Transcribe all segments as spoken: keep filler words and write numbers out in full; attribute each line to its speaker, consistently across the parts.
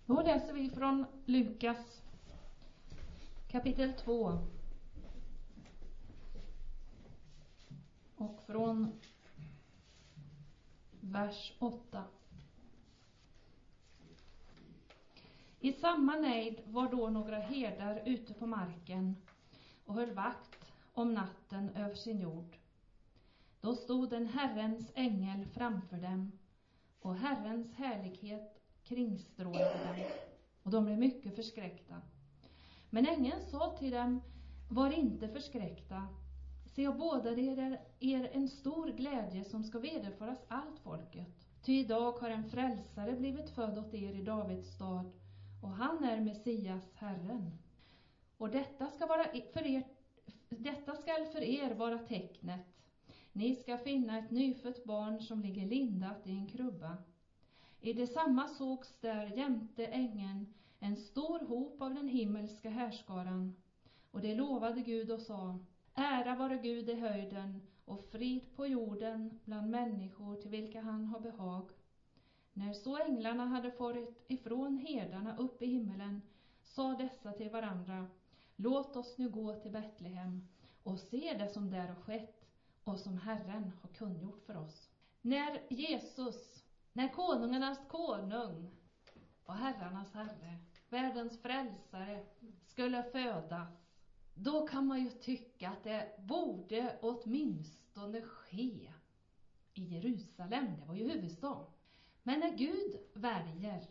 Speaker 1: Då läser vi från Lukas kapitel två. Och från vers åtta. I samma nejd var då några herdar ute på marken och höll vakt om natten över sin jord. Då stod en Herrens ängel framför dem, och Herrens härlighet kringstrålade dem, och de blev mycket förskräckta. Men ängeln sa till dem: var inte förskräckta. Se, jag bådar er, er en stor glädje som ska vederföras allt folket. Ty idag har en frälsare blivit född åt er i Davids stad, och han är Messias, Herren. Och detta ska vara för er, detta skall för er vara tecknet. Ni ska finna ett nyfött barn som ligger lindat i en krubba. I detsamma sågs där jämte ängeln en stor hop av den himmelska härskaran. Och det lovade Gud och sa: ära vare Gud i höjden och frid på jorden bland människor till vilka han har behag. När så änglarna hade farit ifrån herdarna upp i himmelen, sa dessa till varandra: låt oss nu gå till Betlehem och se det som där har skett och som Herren har kungjort för oss. När Jesus, när konungarnas konung och herrarnas herre, världens frälsare, skulle födas, då kan man ju tycka att det borde åtminstone ske i Jerusalem. Det var ju huvudstaden. Men när Gud väljer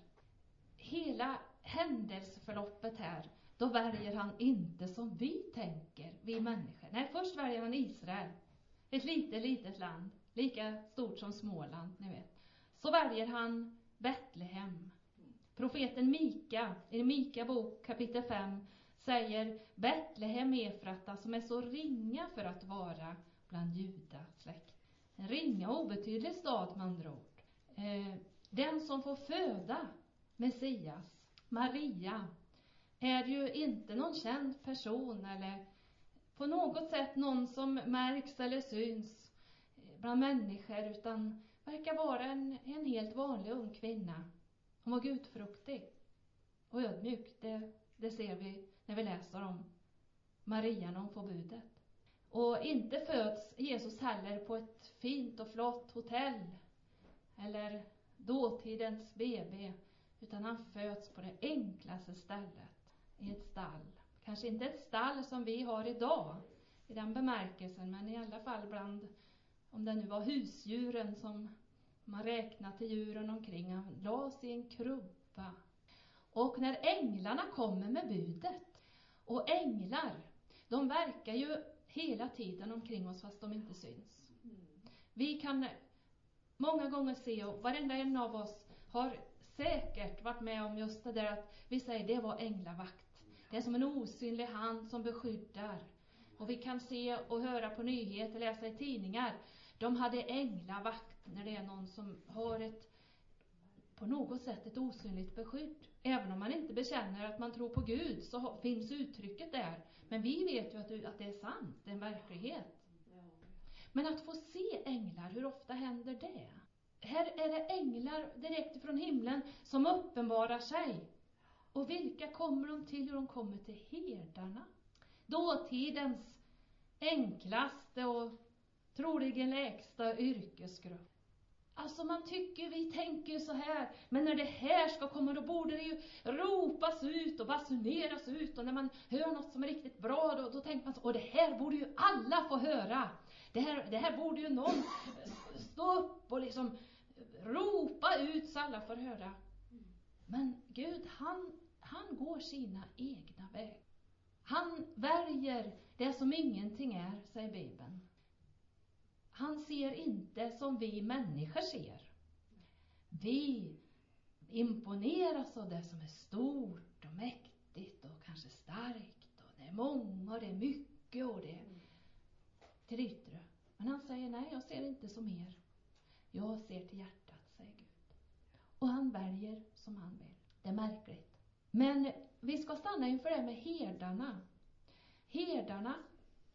Speaker 1: hela händelseförloppet här, då väljer han inte som vi tänker, vi människor. Nej, först väljer han Israel. Ett litet, litet land. Lika stort som Småland, ni vet. Så väljer han Betlehem. Profeten Mika, i Mika bok kapitel fem, säger: Betlehem Efrata, som är så ringa för att vara bland Juda släkt. En ringa och obetydlig stad, med andra ord. Eh, den som får föda Messias, Maria, är ju inte någon känd person eller på något sätt någon som märks eller syns bland människor, utan verkar vara en, en helt vanlig ung kvinna. Hon var gudfruktig och ödmjuk. Det, det ser vi när vi läser om Maria när hon får budet. Och inte föds Jesus heller på ett fint och flott hotell eller dåtidens B B, utan han föds på det enklaste stället, i ett stall. Kanske inte ett stall som vi har idag i den bemärkelsen, men i alla fall bland, om det nu var husdjuren som man räknar till djuren omkring, han lades i en krubba. Och när änglarna kommer med budet, och änglar, de verkar ju hela tiden omkring oss fast de inte syns. Vi kan många gånger se, och varenda en av oss har säkert varit med om just det där att vi säger det var änglavakt. Det är som en osynlig hand som beskyddar. Och vi kan se och höra på nyheter, läsa i tidningar. De hade änglavakt när det är någon som har ett, på något sätt ett osynligt beskydd. Även om man inte bekänner att man tror på Gud, så finns uttrycket där. Men vi vet ju att, att det är sant, det är en verklighet. Men att få se änglar, hur ofta händer det? Här är det änglar direkt från himlen som uppenbarar sig. Och vilka kommer de till? Hur de kommer till herdarna. Dåtidens enklaste och troligen lägsta yrkesgrupp. Alltså man tycker, vi tänker så här, men när det här ska komma, då borde det ju ropas ut och basuneras ut. Och när man hör något som är riktigt bra, då, då tänker man så, och det här borde ju alla få höra. Det här, det här borde ju någon stå upp och liksom ropa ut så alla får höra. Men Gud, han, han går sina egna vägar. Han väljer det som ingenting är, säger Bibeln. Han ser inte som vi människor ser. Vi imponeras av det som är stort och mäktigt och kanske starkt. Och det är många och det är mycket och det är till yttre. Men han säger nej, jag ser inte som er. Jag ser till hjärtat, säger Gud. Och han väljer som han vill. Det är märkligt. Men vi ska stanna inför det med herdarna. Herdarna,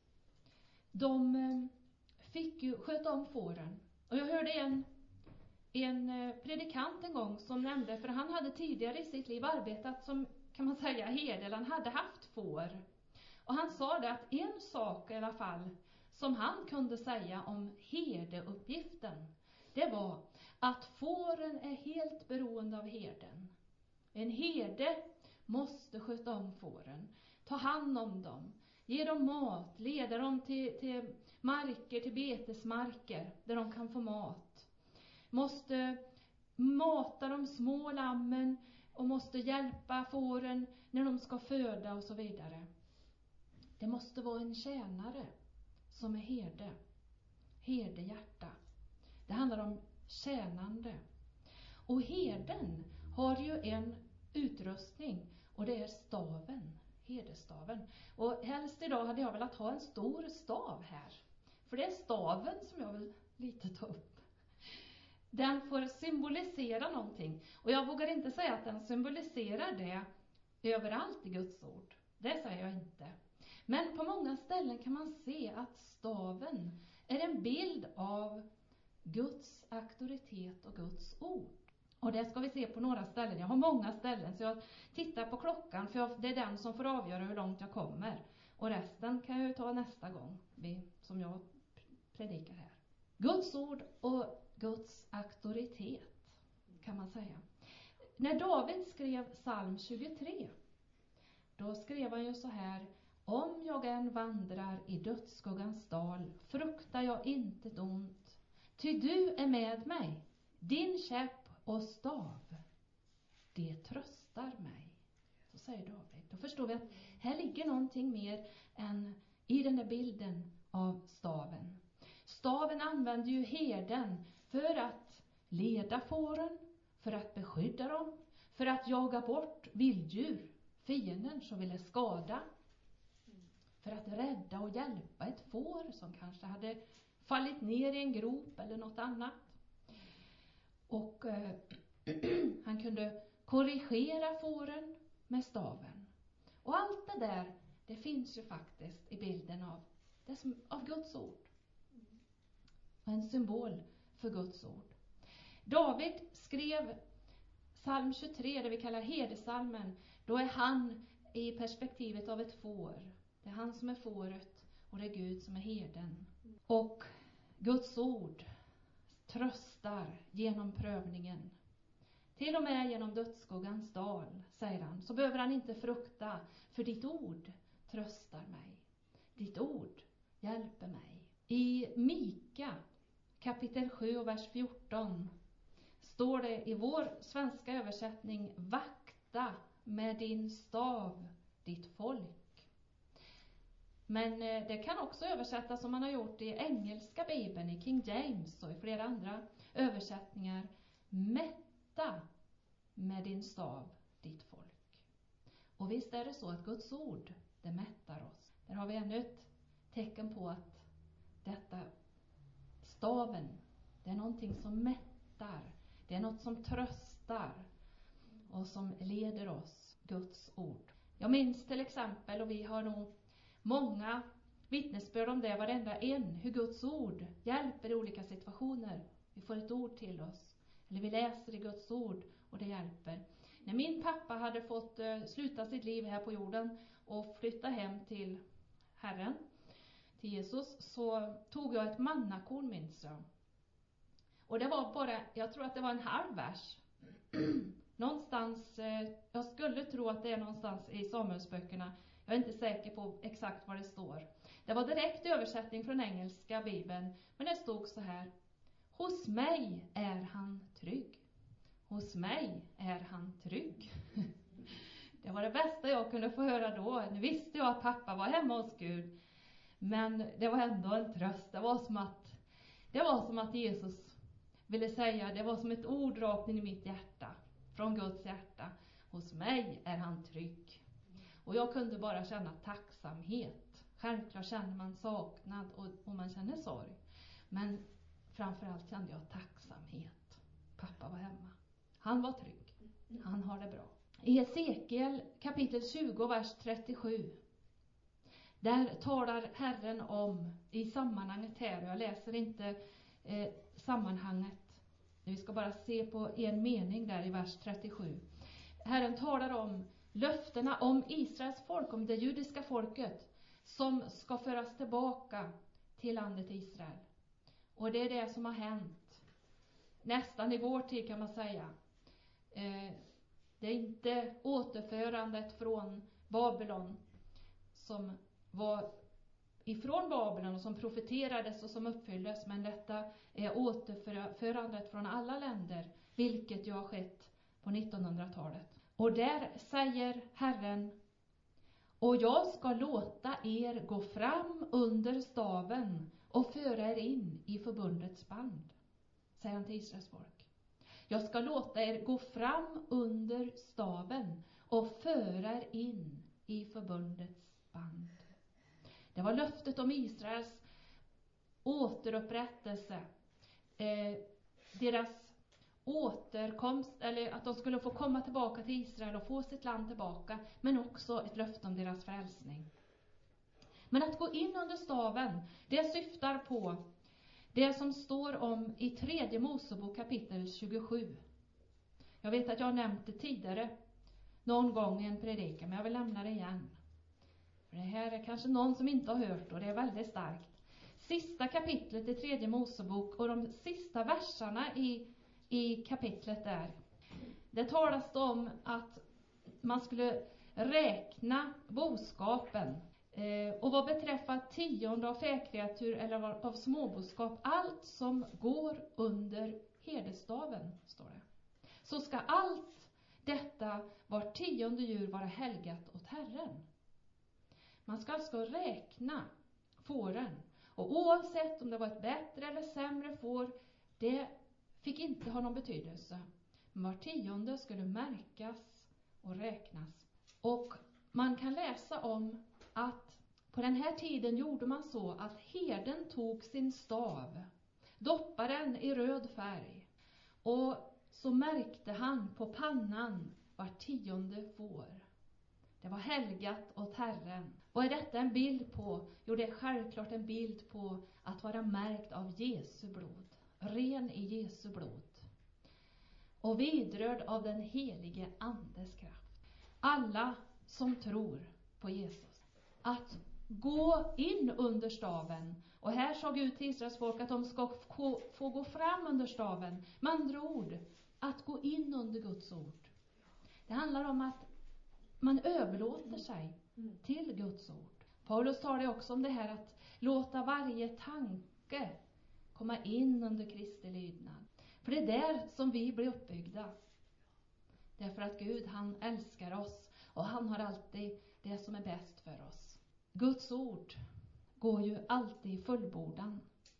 Speaker 1: de fick ju sköta om fåren. Och jag hörde en en predikant en gång som nämnde, för han hade tidigare i sitt liv arbetat som, kan man säga, herde, han hade haft får. Och han sa det att en sak i alla fall som han kunde säga om herdeuppgiften, det var att fåren är helt beroende av herden. En herde måste sköta om fåren, ta hand om dem, ge dem mat, leda dem till, till marker, till betesmarker där de kan få mat. Måste mata de små lammen och måste hjälpa fåren när de ska föda och så vidare. Det måste vara en tjänare som är herde. Herdehjärta. Det handlar om tjänande. Och herden har ju en utrustning och det är staven. Herdestaven. Och helst idag hade jag velat ha en stor stav här. För det är staven som jag vill lite ta upp. Den får symbolisera någonting. Och jag vågar inte säga att den symboliserar det överallt i Guds ord. Det säger jag inte. Men på många ställen kan man se att staven är en bild av Guds auktoritet och Guds ord. Och det ska vi se på några ställen. Jag har många ställen så jag tittar på klockan för jag, det är den som får avgöra hur långt jag kommer. Och resten kan jag ju ta nästa gång som jag predikar här. Guds ord och Guds auktoritet kan man säga. När David skrev psalm tjugotre, då skrev han ju så här: om jag än vandrar i dödsskuggans dal fruktar jag inte ont, ty du är med mig, din käpp och stav, det tröstar mig. Så säger David. Då förstår vi att här ligger någonting mer än i den där bilden av staven. Staven använder ju herden för att leda fåren, för att beskydda dem, för att jaga bort vilddjur, fienden som ville skada, för att rädda och hjälpa ett får som kanske hade fallit ner i en grop eller något annat. Och eh, han kunde korrigera fåren med staven. Och allt det där, det finns ju faktiskt i bilden av, det som, av Guds ord. En symbol för Guds ord. David skrev psalm tjugotre, det vi kallar herdesalmen. Då är han i perspektivet av ett får. Det är han som är fåret och det är Gud som är herden. Och Guds ord tröstar genom prövningen. Till och med genom dödsskuggans dal, säger han, så behöver han inte frukta, för ditt ord tröstar mig. Ditt ord hjälper mig. I Mika kapitel sju och vers fjorton står det i vår svenska översättning: vakta med din stav ditt folk. Men det kan också översättas som man har gjort i engelska bibeln, i King James och i flera andra översättningar: mätta med din stav ditt folk. Och visst är det så att Guds ord, det mättar oss. Där har vi ännu ett tecken på att detta staven, det är någonting som mättar. Det är något som tröstar och som leder oss, Guds ord. Jag minns till exempel, och vi har nog många vittnesbörd om det, varenda en, hur Guds ord hjälper i olika situationer. Vi får ett ord till oss, eller vi läser i Guds ord och det hjälper. När min pappa hade fått uh, sluta sitt liv här på jorden och flytta hem till Herren, till Jesus, så tog jag ett mannakorn, minns jag. Och det var bara, jag tror att det var en halv vers. Någonstans, eh, jag skulle tro att det är någonstans i Samuelsböckerna. Jag är inte säker på exakt vad det står. Det var direkt översättning från engelska bibeln. Men det stod så här: hos mig är han trygg. Hos mig är han trygg. Det var det bästa jag kunde få höra då. Nu visste jag att pappa var hemma hos Gud. Men det var ändå en tröst. Det var som att, det var som att Jesus ville säga, det var som ett ord rakt in i mitt hjärta. Från Guds hjärta. Hos mig är han trygg. Och jag kunde bara känna tacksamhet. Självklart känner man saknad och, och man känner sorg. Men framförallt kände jag tacksamhet. Pappa var hemma. Han var trygg. Han har det bra. I Hesekiel kapitel tjugo, vers trettiosju. Där talar Herren om, i sammanhanget här, jag läser inte eh, sammanhanget Vi ska bara se på en mening där i vers trettiosju. Herren talar om löftena om Israels folk, om det judiska folket som ska föras tillbaka till landet Israel. Och det är det som har hänt nästan i vår tid, kan man säga. Eh, det är inte återförandet från Babylon som var ifrån Babylon och som profeterades och som uppfylldes, men detta är återförandet från alla länder, vilket ju har skett på nittonhundratalet. Och där säger Herren: och jag ska låta er gå fram under staven och föra er in i förbundets band, säger han till Israels folk. Jag ska låta er gå fram under staven och föra er in i förbundets band. Det var löftet om Israels återupprättelse, eh, deras återkomst, eller att de skulle få komma tillbaka till Israel och få sitt land tillbaka, men också ett löfte om deras frälsning. Men att gå in under staven, det syftar på det som står om i tredje Mosebok kapitel tjugosju. Jag vet att jag har nämnt det tidigare någon gång i en predikan, men jag vill nämna det igen. För det här är kanske någon som inte har hört, och det är väldigt starkt. Sista kapitlet i tredje Mosebok och de sista verserna i, i kapitlet där. Det talas det om att man skulle räkna boskapen. Eh, och vad beträffar tionde av fäkreatur eller av småboskap, allt som går under herdestaven, står det. Så ska allt detta, var tionde djur, vara helgat åt Herren. Man ska alltså räkna fåren. Och oavsett om det var ett bättre eller sämre får, det fick inte ha någon betydelse. Men var tionde skulle märkas och räknas. Och man kan läsa om att på den här tiden gjorde man så att herden tog sin stav, doppade den i röd färg, och så märkte han på pannan var tionde får. Det var helgat åt Herren. Vad är detta en bild på? Jo, det är självklart en bild på att vara märkt av Jesu blod. Ren i Jesu blod. Och vidrörd av den helige andes kraft. Alla som tror på Jesus. Att gå in under staven. Och här sa Gud till Israels folk att de ska få, få gå fram under staven. Med andra ord, att gå in under Guds ord. Det handlar om att man överlåter sig till Guds ord. Paulus talar också om det här att låta varje tanke komma in under Kristi lydnad. För det är där som vi blir uppbyggda. Därför att Gud, han älskar oss och han har alltid det som är bäst för oss. Guds ord går ju alltid i fullbordan.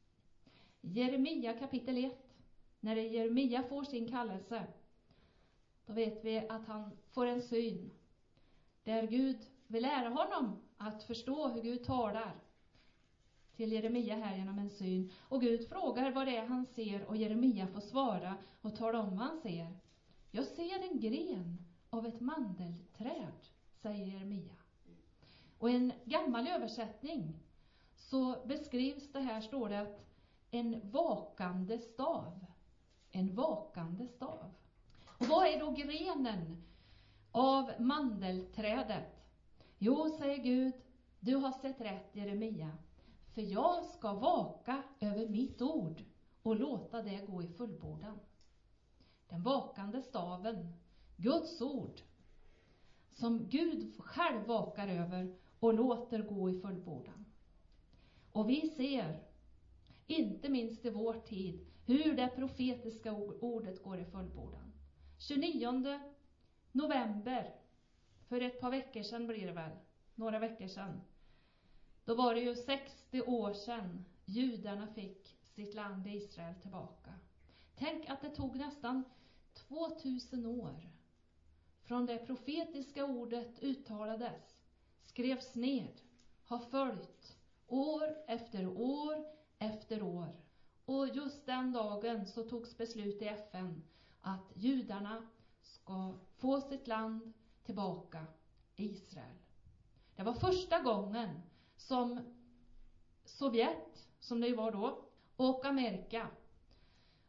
Speaker 1: Jeremia kapitel ett. När Jeremia får sin kallelse, då vet vi att han får en syn. Där Gud vill lära honom att förstå hur Gud talar till Jeremia här genom en syn. Och Gud frågar vad det är han ser, och Jeremia får svara och tala om vad han ser. Jag ser en gren av ett mandelträd, säger Jeremia. Och i en gammal översättning så beskrivs det här, står det att en vakande stav. En vakande stav. Och vad är då grenen av mandelträdet? Jo, säger Gud, du har sett rätt, Jeremia. För jag ska vaka över mitt ord och låta det gå i fullbordan. Den vakande staven, Guds ord, som Gud själv vakar över och låter gå i fullbordan. Och vi ser, inte minst i vår tid, hur det profetiska ordet går i fullbordan. tjugonionde november, för ett par veckor sedan blir det väl, några veckor sedan. Då var det ju sextio år sedan judarna fick sitt land Israel tillbaka. Tänk att det tog nästan tvåtusen år från det profetiska ordet uttalades, skrevs ned, har följt år efter år efter år. Och just den dagen så togs beslut i F N att judarna ska få sitt land tillbaka, Israel. Det var första gången som Sovjet, som det var då, och Amerika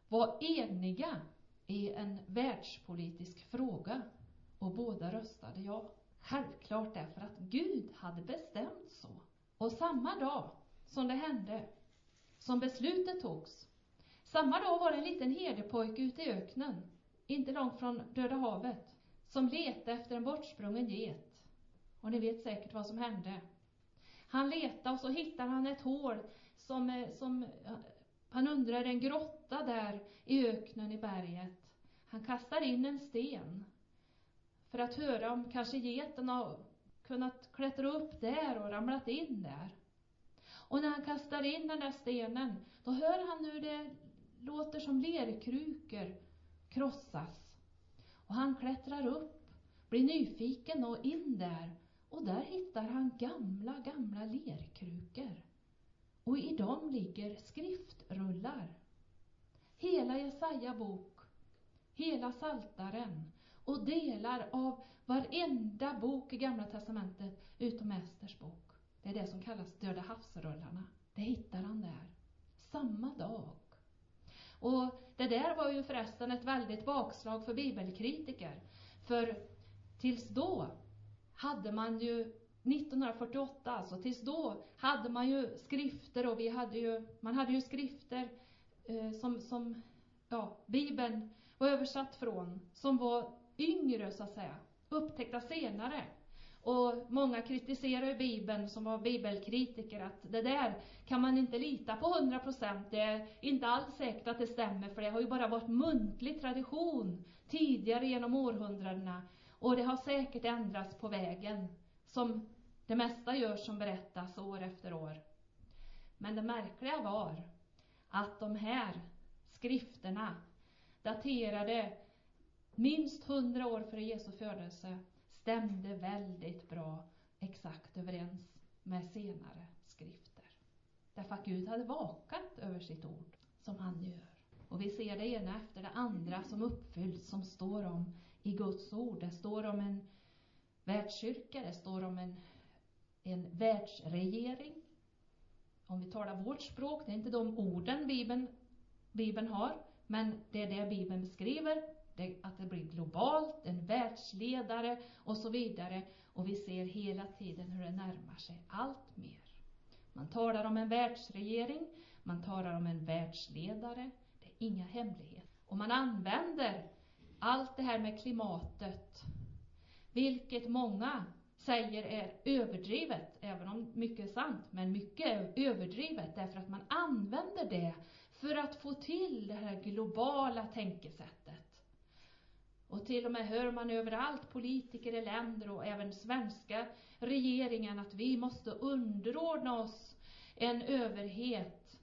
Speaker 1: var eniga i en världspolitisk fråga och båda röstade ja. Självklart därför att Gud hade bestämt så. Och samma dag som det hände, som beslutet togs, samma dag var det en liten herdepojke ute i öknen, inte långt från Döda havet, som letade efter en bortsprungen get. Och ni vet säkert vad som hände. Han letade och så hittade han ett hål som, som han undrar, en grotta där i öknen i berget. Han kastar in en sten för att höra om kanske geten har kunnat klättra upp där och ramlat in där. Och när han kastar in den där stenen, då hör han hur det låter som lerkrukor krossas. Och han klättrar upp, blir nyfiken och in där. Och där hittar han gamla, gamla lerkrukor. Och i dem ligger skriftrullar. Hela Jesaja bok, hela Saltaren och delar av varenda bok i Gamla testamentet utom Esters bok. Det är det som kallas Döda havsrullarna. Det hittar han där. Samma dag. Och det där var ju förresten ett väldigt bakslag för bibelkritiker. För tills då hade man ju, nittonhundrafyrtioåtta alltså, tills då hade man ju skrifter och vi hade ju, man hade ju skrifter eh, som, som ja, Bibeln var översatt från, som var yngre så att säga, upptäckta senare. Och många kritiserar ju Bibeln som var bibelkritiker att det där kan man inte lita på hundra procent. Det är inte alls säkert att det stämmer, för det har ju bara varit muntlig tradition tidigare genom århundradena. Och det har säkert ändrats på vägen, som det mesta gör som berättas år efter år. Men det märkliga var att de här skrifterna daterade minst hundra år före Jesu födelse, stämde väldigt bra exakt överens med senare skrifter. Därför att Gud hade vakat över sitt ord som han gör. Och vi ser det ena efter det andra som uppfylls, som står om i Guds ord. Det står om en världskyrka, det står om en, en världsregering. Om vi talar vårt språk, det är inte de orden Bibeln, Bibeln har, men det är det Bibeln beskriver. Det, att det blir globalt, en världsledare och så vidare. Och vi ser hela tiden hur det närmar sig allt mer. Man talar om en världsregering, man talar om en världsledare. Det är inga hemligheter. Och man använder allt det här med klimatet, vilket många säger är överdrivet, även om mycket är sant, men mycket är överdrivet därför att man använder det för att få till det här globala tänkesättet. Och till och med hör man överallt, politiker i länder och även svenska regeringen, att vi måste underordna oss en överhet,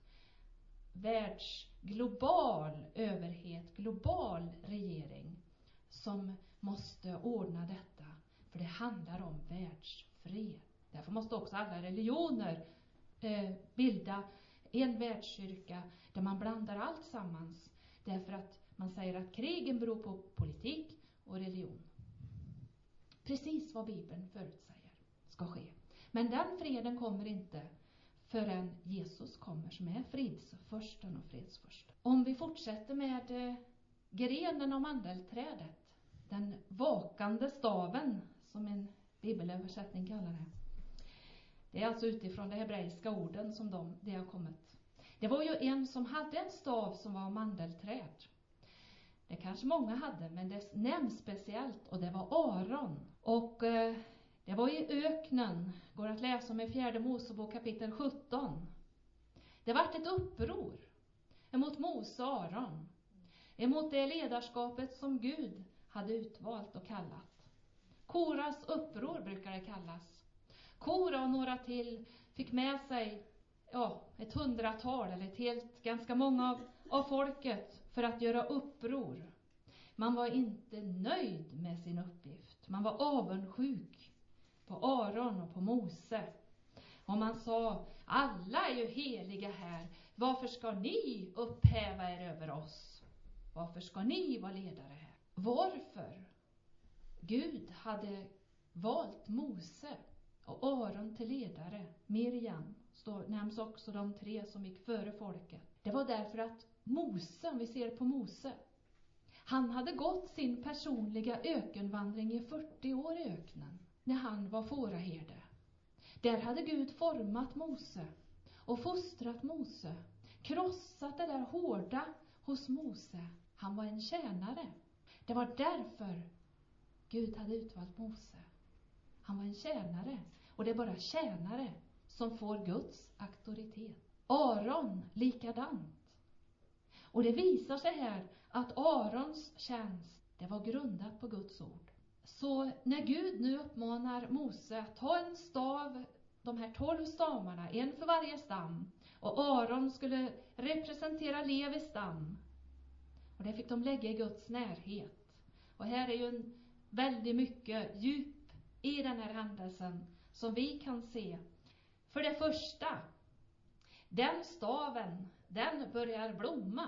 Speaker 1: världsglobal överhet, global regering som måste ordna detta. För det handlar om världsfred. Därför måste också alla religioner eh, bilda en världskyrka där man blandar allt sammans. Därför att man säger att krigen beror på politik och religion. Precis vad Bibeln förutsäger ska ske. Men den freden kommer inte förrän Jesus kommer, som är fridsförsten och fredsförsten. Om vi fortsätter med eh, grenen och mandelträdet, den vakande staven som en bibelöversättning kallar det. Det är alltså utifrån de hebreiska orden som de, det har kommit. Det var ju en som hade en stav som var mandelträd. Det kanske många hade, men det nämns speciellt, och det var Aron. Och eh, det var i öknen, går att läsa om i fjärde Mosebok kapitel sjutton. Det vart ett uppror emot Mose och Aron, emot det ledarskapet som Gud hade utvalt och kallat. Koras uppror brukar det kallas. Kora och några till fick med sig ja, ett hundratal eller ett helt, ganska många av, av folket för att göra uppror. Man var inte nöjd med sin uppgift. Man var avundsjuk på Aron och på Mose. Och man sa, alla är ju heliga här. Varför ska ni upphäva er över oss? Varför ska ni vara ledare här? Varför Gud hade valt Mose och Aron till ledare, Miriam, står, nämns också de tre som gick före folket. Det var därför att Mose, om vi ser på Mose. Han hade gått sin personliga ökenvandring i fyrtio år i öknen när han var fåraherde. Där hade Gud format Mose och fostrat Mose, krossat det där hårda hos Mose. Han var en tjänare. Det var därför Gud hade utvalt Mose. Han var en tjänare, och det är bara tjänare som får Guds auktoritet. Aron likadant. Och det visar sig här att Arons tjänst, det var grundat på Guds ord. Så när Gud nu uppmanar Mose att ta en stav, de här tolv stavarna, en för varje stam, och Aron skulle representera Levis stam, och det fick de lägga i Guds närhet. Och här är ju en väldigt mycket djup i den här händelsen som vi kan se. För det första, den staven, den börjar blomma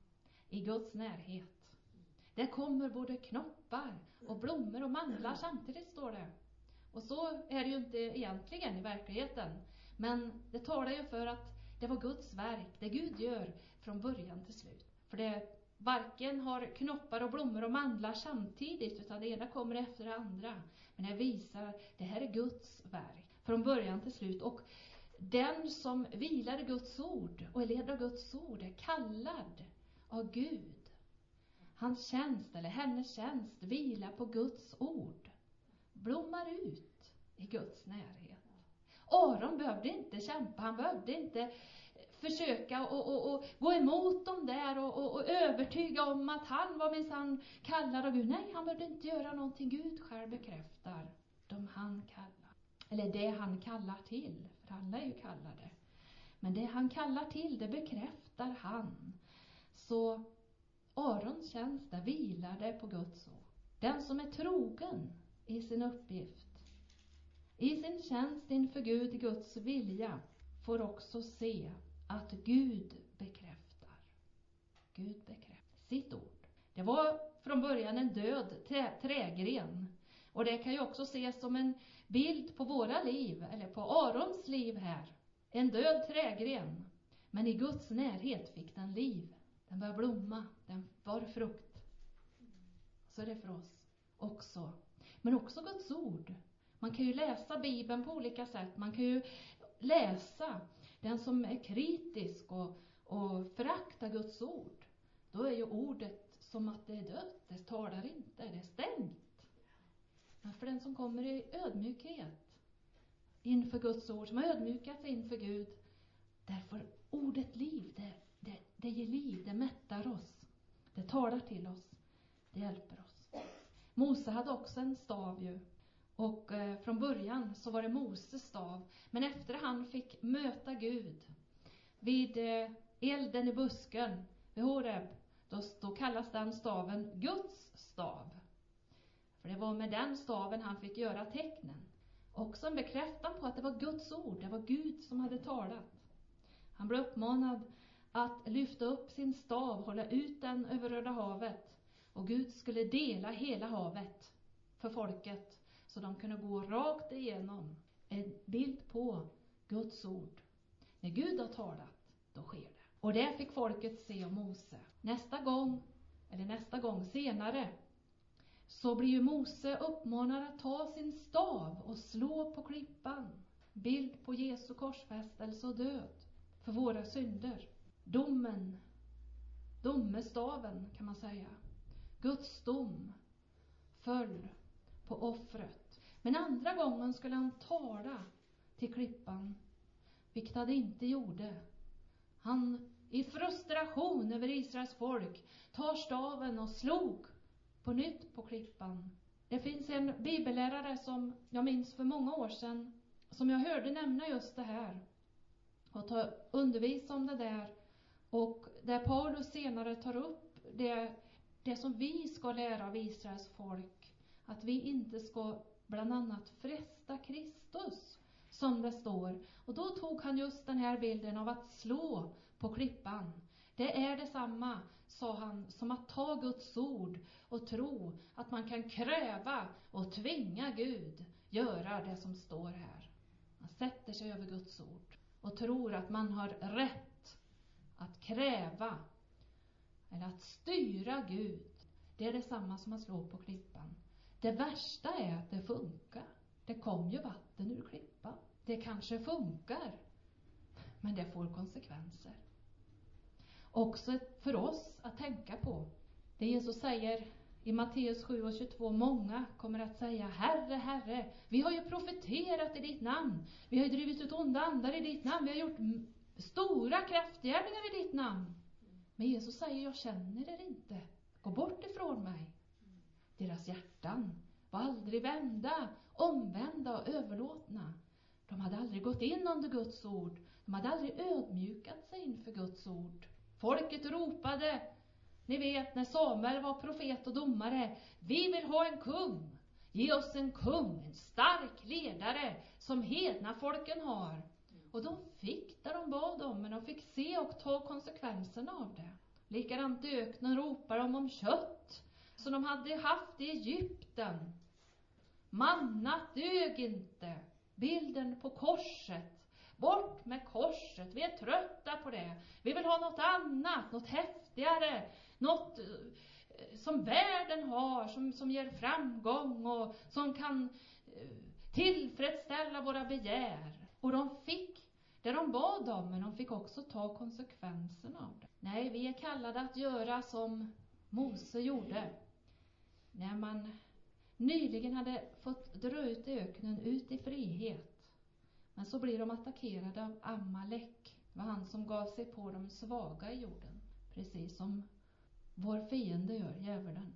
Speaker 1: i Guds närhet. Det kommer både knoppar och blommor och mandlar samtidigt, står det. Och så är det ju inte egentligen i verkligheten. Men det talar ju för att det var Guds verk, det Gud gör från början till slut. För det varken har knoppar och blommor och mandlar samtidigt, utan det ena kommer efter det andra. Men det visar, det här är Guds verk från början till slut. Och den som vilar i Guds ord och är ledd av Guds ord är kallad av Gud. Hans tjänst eller hennes tjänst vilar på Guds ord, blommar ut i Guds närhet. Aron behövde inte kämpa, han behövde inte försöka och, och, och gå emot dem där och, och, och övertyga om att han var minsann kallad av Gud. Nej, han behövde inte göra någonting. Gud själv bekräftar de han kallar. Eller det han kallar till, för alla är ju kallade. Men det han kallar till, det bekräftar han. Så Arons tjänst där vilade på Guds ord. Den som är trogen i sin uppgift, i sin tjänst inför Gud, i Guds vilja, får också se att Gud bekräftar. Gud bekräftar sitt ord. Det var från början en död trä, trägren. Och det kan ju också ses som en bild på våra liv, eller på Arons liv här. En död trägren. Men i Guds närhet fick den liv. Den började blomma. Den var frukt. Så är det för oss också. Men också Guds ord. Man kan ju läsa Bibeln på olika sätt. Man kan ju läsa den som är kritisk och, och föraktar Guds ord. Då är ju ordet som att det är dött. Det talar inte, det är stängt. Men för den som kommer i ödmjukhet inför Guds ord, som har ödmjukat sig inför Gud, därför ordet liv, det, det, det ger liv, det mättar oss. Det talar till oss, det hjälper oss. Mose hade också en stav ju. Och eh, från början så var det Moses stav. Men efter han fick möta Gud vid eh, elden i busken vid Horeb, då, då kallas den staven Guds stav. För det var med den staven han fick göra tecknen. Också en bekräftan på att det var Guds ord, det var Gud som hade talat. Han blev uppmanad att lyfta upp sin stav, hålla ut den över Röda havet. Och Gud skulle dela hela havet för folket, så de kunde gå rakt igenom. En bild på Guds ord. När Gud har talat, då sker det. Och det fick folket se om Mose. Nästa gång, eller nästa gång senare, så blir ju Mose uppmanad att ta sin stav och slå på klippan. Bild på Jesu korsfästelse och död för våra synder. Domen, domestaven kan man säga. Guds dom föll på offret. Men andra gången skulle han tala till klippan, vilket han inte gjorde. Han i frustration över Israels folk tar staven och slog på nytt på klippan. Det finns en bibellärare som jag minns för många år sedan, som jag hörde nämna just det här och ta undervisa om det där, och där Paulus senare tar upp det, det som vi ska lära av Israels folk, att vi inte ska bland annat fresta Kristus, som det står. Och då tog han just den här bilden av att slå på klippan. Det är detsamma, sa han, som att ta Guds ord och tro att man kan kräva och tvinga Gud göra det som står här. Man sätter sig över Guds ord och tror att man har rätt att kräva eller att styra Gud, det är detsamma som att slå på klippan. Det värsta är att det funkar. Det kom ju vatten ur klippan. Det kanske funkar, men det får konsekvenser. Också för oss att tänka på. Det Jesus säger i Matteus sju och tjugotvå, många kommer att säga: Herre, Herre, vi har ju profeterat i ditt namn. Vi har ju drivit ut onda andar i ditt namn. Vi har gjort stora kraftgärningar i ditt namn. Men Jesus säger: jag känner er inte. Gå bort ifrån mig. Deras hjärtan var aldrig vända, omvända och överlåtna. De hade aldrig gått in under Guds ord. De hade aldrig ödmjukat sig inför Guds ord. Folket ropade, ni vet när Samuel var profet och domare: vi vill ha en kung. Ge oss en kung, en stark ledare som hedna folken har. Och de fick där de bad om, men de fick se och ta konsekvenserna av det. Likadant i öknen ropar de om kött som de hade haft i Egypten. Mannat dög inte. Bilden på korset. Bort med korset. Vi är trötta på det. Vi vill ha något annat, något häftigare. Något eh, som världen har, som, som ger framgång och som kan eh, tillfredsställa våra begär. Och de fick det de bad om, men de fick också ta konsekvenserna av det. Nej, vi är kallade att göra som Mose gjorde. När man nyligen hade fått dra ut i öknen, ut i frihet. Men så blir de attackerade av Amalek. Det var han som gav sig på de svaga i jorden. Precis som vår fiende gör, djävulen.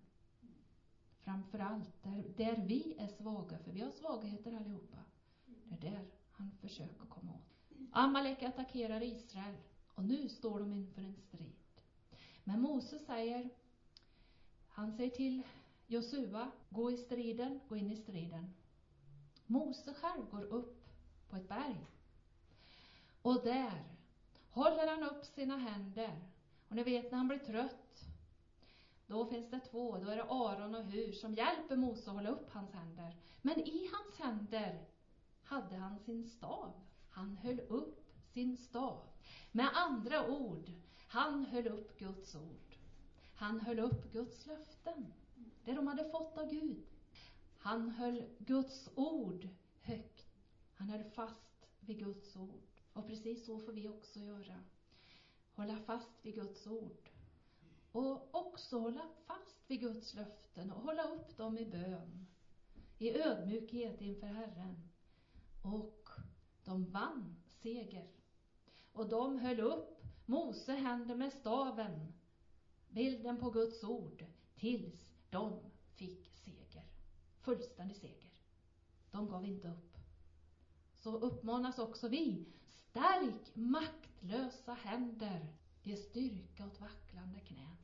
Speaker 1: Framförallt där, där vi är svaga, för vi har svagheter allihopa. Det är där han försöker komma åt. Amalek attackerar Israel och nu står de inför en strid. Men Mose säger, han säger till Josua, gå i striden, gå in i striden. Mose själv går upp på ett berg. Och där håller han upp sina händer. Och ni vet när han blir trött, då finns det två, då är det Aron och Hur som hjälper Mose att hålla upp hans händer. Men i hans händer hade han sin stav. Han höll upp sin stav. Med andra ord, han höll upp Guds ord. Han höll upp Guds löften. Det de hade fått av Gud. Han höll Guds ord högt. Han höll fast vid Guds ord. Och precis så får vi också göra. Hålla fast vid Guds ord. Och också hålla fast vid Guds löften. Och hålla upp dem i bön. I ödmjukhet inför Herren. Och de vann seger. Och de höll upp Mose händer med staven. Bilden på Guds ord. Tills de fick seger. Fullständig seger. De gav inte upp. Så uppmanas också vi. Stärk maktlösa händer. Ge styrka åt vacklande knän.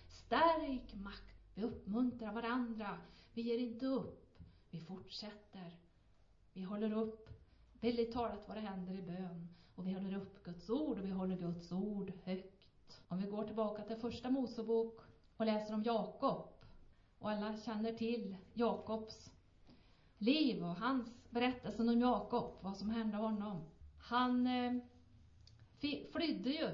Speaker 1: Stärk makt. Vi uppmuntrar varandra. Vi ger inte upp. Vi fortsätter. Vi håller upp. Väldigt talat våra händer i bön. Och vi håller upp Guds ord. Och vi håller Guds ord högt. Om vi går tillbaka till första Mosebok. Och läser om Jakob. Och alla känner till Jakobs liv. Och hans berättelse om Jakob. Vad som hände honom. Han eh, flydde ju.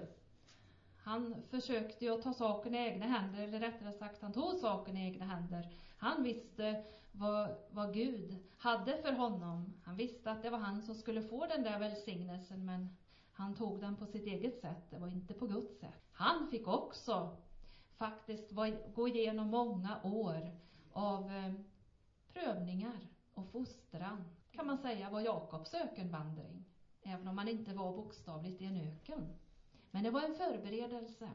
Speaker 1: Han försökte ju att ta saken i egna händer. Eller rättare sagt, han tog saken i egna händer. Han visste vad, vad Gud hade för honom. Han visste att det var han som skulle få den där välsignelsen. Men han tog den på sitt eget sätt. Det var inte på Guds sätt. Han fick också faktiskt gå igenom många år av eh, prövningar och fostran. Kan man säga var Jakobs ökenvandring. Även om man inte var bokstavligt i en öken. Men det var en förberedelse.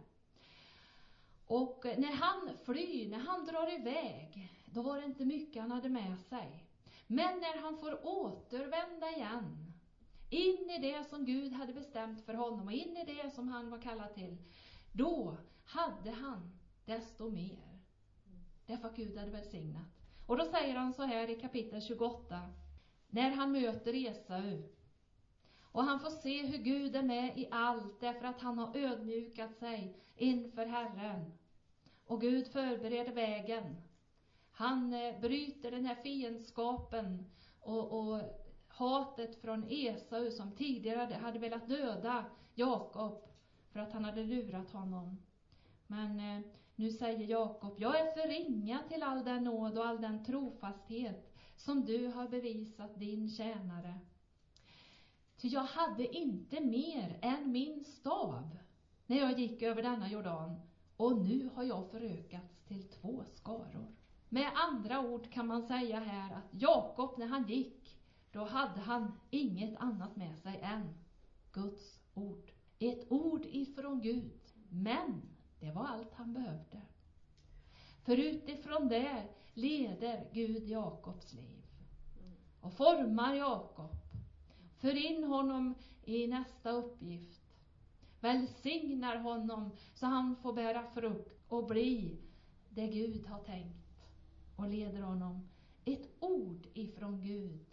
Speaker 1: Och när han flyr, när han drar iväg, då var det inte mycket han hade med sig. Men när han får återvända igen, in i det som Gud hade bestämt för honom och in i det som han var kallad till, då hade han desto mer. Därför att Gud hade välsignat. Och då säger han så här i kapitel tjugoåtta, när han möter Esau. Och han får se hur Gud är med i allt därför att han har ödmjukat sig inför Herren. Och Gud förbereder vägen. Han eh, bryter den här fiendskapen och, och hatet från Esau som tidigare hade velat döda Jakob för att han hade lurat honom. Men eh, nu säger Jakob, jag är för ringa till all den nåd och all den trofasthet som du har bevisat din tjänare. Ty jag hade inte mer än min stav när jag gick över denna Jordan, och nu har jag förökats till två skaror. Med andra ord kan man säga här att Jakob, när han gick, då hade han inget annat med sig än Guds ord. Ett ord ifrån Gud. Men det var allt han behövde. För utifrån det leder Gud Jakobs liv. Och formar Jakob. För in honom i nästa uppgift. Välsignar honom så han får bära frukt och bli det Gud har tänkt. Och leder honom ett ord ifrån Gud.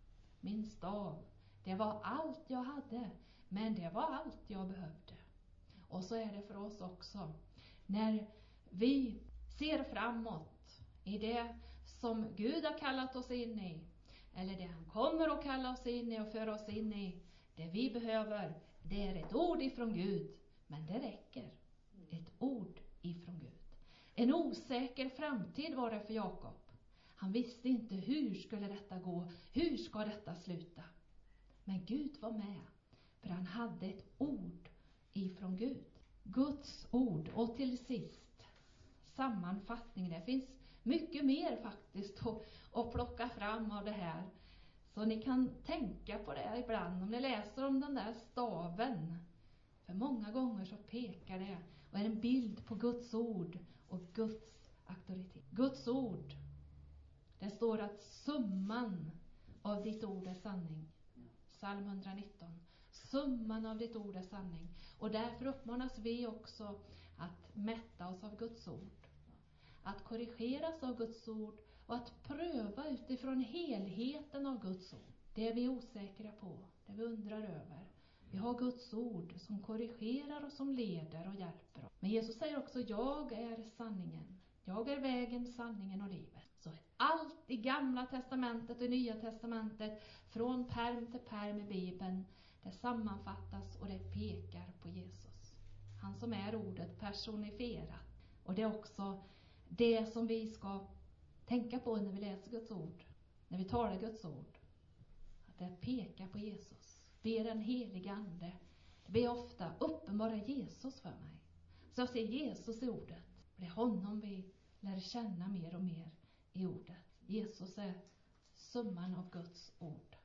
Speaker 1: Min stav, det var allt jag hade, men det var allt jag behövde. Och så är det för oss också. När vi ser framåt i det som Gud har kallat oss in i, eller det han kommer att kalla oss in i och föra oss in i, det vi behöver, det är ett ord ifrån Gud. Men det räcker. Ett ord ifrån Gud. En osäker framtid var det för Jakob. Han visste inte hur skulle detta gå, hur ska detta sluta. Men Gud var med, för han hade ett ord ifrån Gud. Guds ord. Och till sist, sammanfattning. Det finns mycket mer faktiskt att, att plocka fram av det här. Så ni kan tänka på det ibland om ni läser om den där staven. För många gånger så pekar det och är en bild på Guds ord och Guds auktoritet. Guds ord. Det står att summan av ditt ord är sanning. Psalm etthundranitton. Summan av ditt ord är sanning. Och därför uppmanas vi också att mätta oss av Guds ord. Att korrigeras av Guds ord och att pröva utifrån helheten av Guds ord. Det är vi osäkra på, det vi undrar över. Vi har Guds ord som korrigerar och som leder och hjälper oss. Men Jesus säger också, jag är sanningen. Jag är vägen, sanningen och livet. Så allt i Gamla testamentet och Nya testamentet, från perm till perm i Bibeln, det sammanfattas och det pekar på Jesus. Han som är ordet personifierat. Och det är också det som vi ska tänka på när vi läser Guds ord. När vi talar Guds ord. Att det pekar på Jesus. Ber den heliga ande. Det blir ofta uppenbara Jesus för mig. Så jag ser Jesus i ordet. Det är honom vi lär känna mer och mer i ordet. Jesus är summan av Guds ord.